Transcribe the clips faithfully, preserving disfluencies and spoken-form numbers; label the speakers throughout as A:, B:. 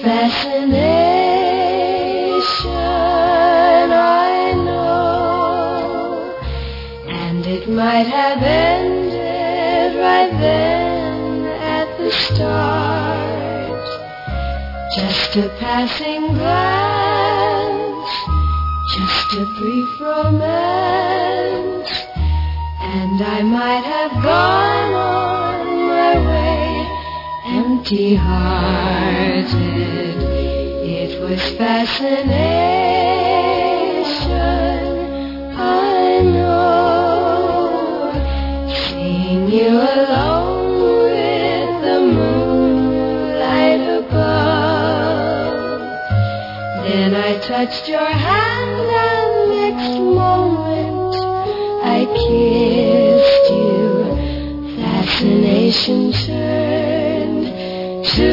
A: fascination, I know, and it might have ended right then at the start. Just a passing glance, just a brief romance, and I might have gone on my way empty-hearted. It was fascination, I know, seeing you alone with the moonlight above. Then I touched your hand and next moment I kissed you. Fascination turned to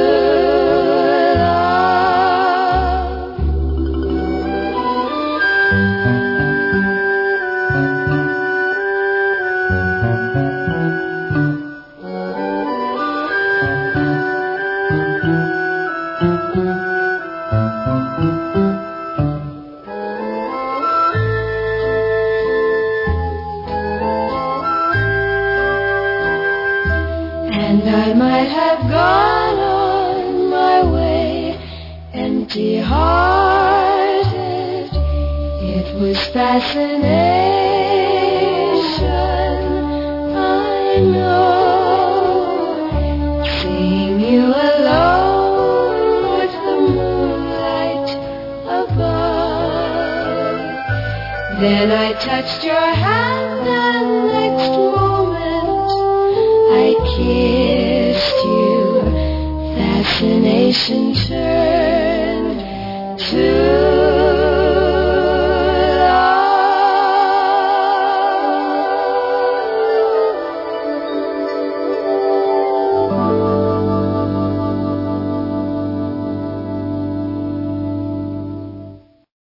A: and I might have gone on my way empty-hearted. It was fascination, I know, seeing you alone with the moonlight above. Then I touched your hand and next moment I kissed you. Fascination turned to